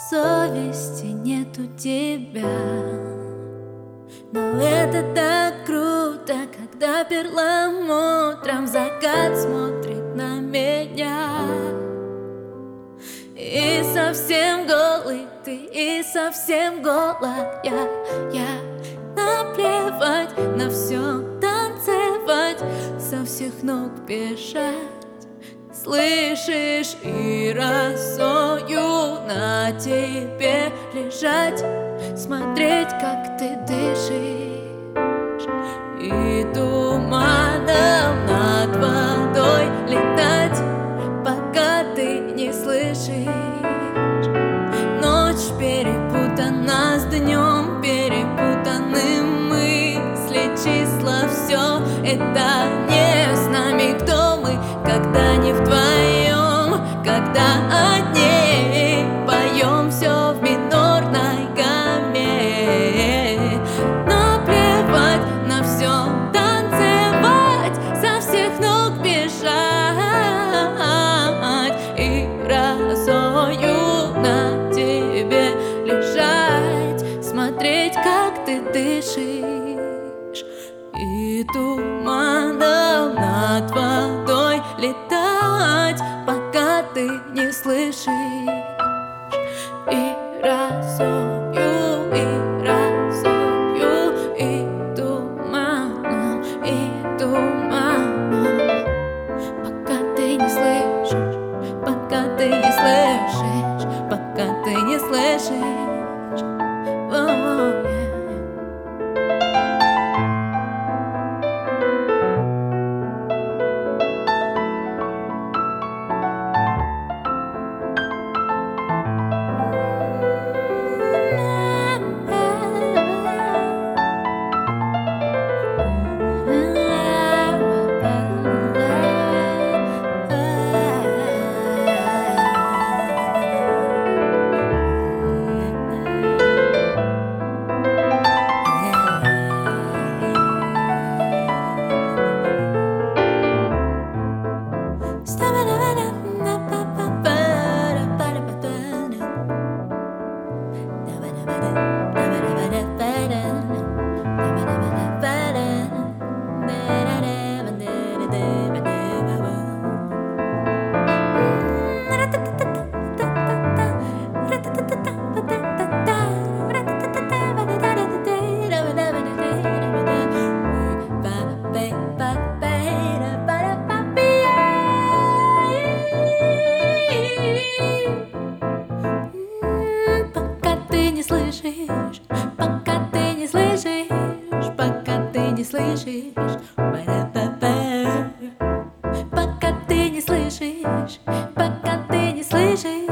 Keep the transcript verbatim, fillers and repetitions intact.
совести нет у тебя. Но это так круто, когда перламутром закат смотрит на меня. И совсем голый ты, и совсем голая я. Наплевать на все, танцевать, со всех ног бежать. Слышишь, и росою на тебе лежать, смотреть, как ты дышишь, и туманом над водой летать, пока ты не слышишь. Ночь перепутана с днем, перепутаны мысли, числа, все это не с нами. Кто мы, когда не вдвоем, когда одни поем все в минорной гамме. Наплевать на все, танцевать, со всех ног бежать, и росою на тебе лежать, смотреть, как ты дышишь, и туманом над водой летать, пока ты не слышишь. И росою, и росою, и туманом, и туманом, пока ты не слышишь, пока ты не слышишь, пока ты не слышишь. О-о-о, yeah. Пока ты не слышишь, пока ты не слышишь, пока ты не слышишь, пока ты не слышишь, пока ты не слышишь.